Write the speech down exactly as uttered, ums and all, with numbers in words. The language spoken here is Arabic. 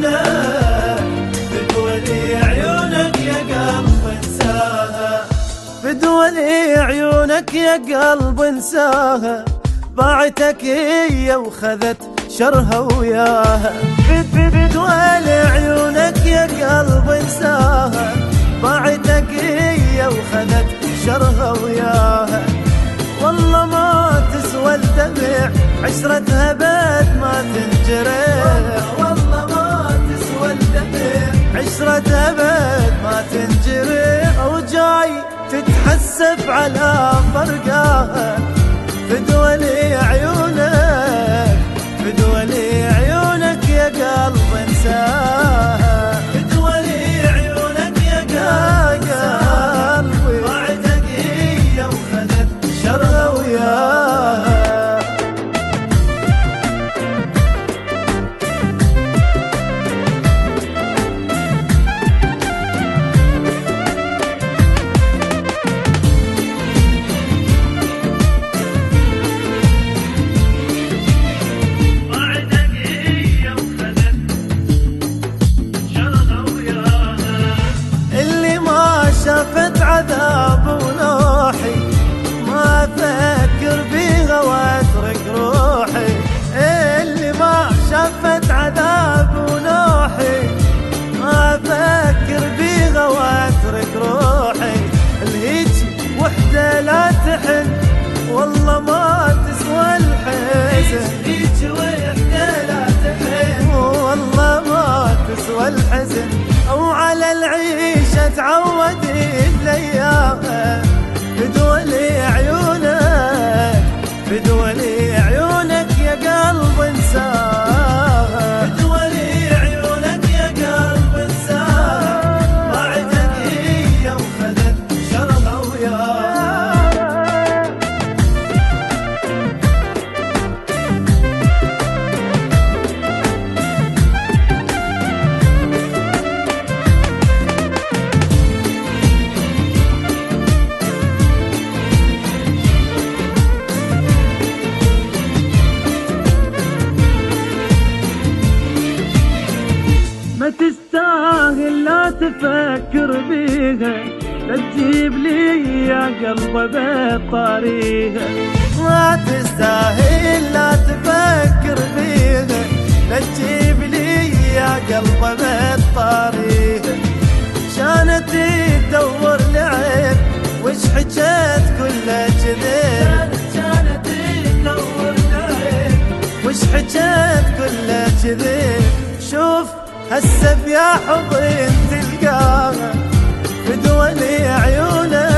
عيونك، فدولي عيونك يا قلب انساها، فدولي عيونك يا قلب انساها، باعتك هي وخذت شرها وياها. فدولي عيونك يا قلب انساها، باعتك هي وخذت شرها وياها. والله ما تسوى الدمع عشرتها بد ما تنجرح، والله ما تسوى الدمع عشرتها بد ما تنجرح. وجاي تتحسف على فرقاها، فدولي عيونك، فدولي عيونك يا قلب انساها، فدولي عيونك يا قلب قلبي، باعتك هي وخذت شرها وياها. شافت عذاب ونوحي ما أفكر بيها واترك روحي، اللي ما شافت عذاب ونوحي ما أفكر بيها واترك روحي. الهيجي وحدة لا تحن والله ما تسوى الحزن، هيجي وحدة لا تحن والله ما تسوى الحزن. أو على العيشة تعودت لياها، فدولي عيونك، فدولي عيونك يا قلب انساها، فدولي عيونك يا قلب انساها، باعتك هي وخذت شرها وياها. ما تستاهل لا تفكر بيها، لا تجيب لي يا قلب بطاريها. ما تستاهل لا تفكر بيها، لا تجيب لي يا قلب بطاريها. كانت تدور لعب وش حجت كله كذب، كانت تدور لعب وش حجت كله كذب. شوف هسه يا حضن تلقاها، فدولي عيونك،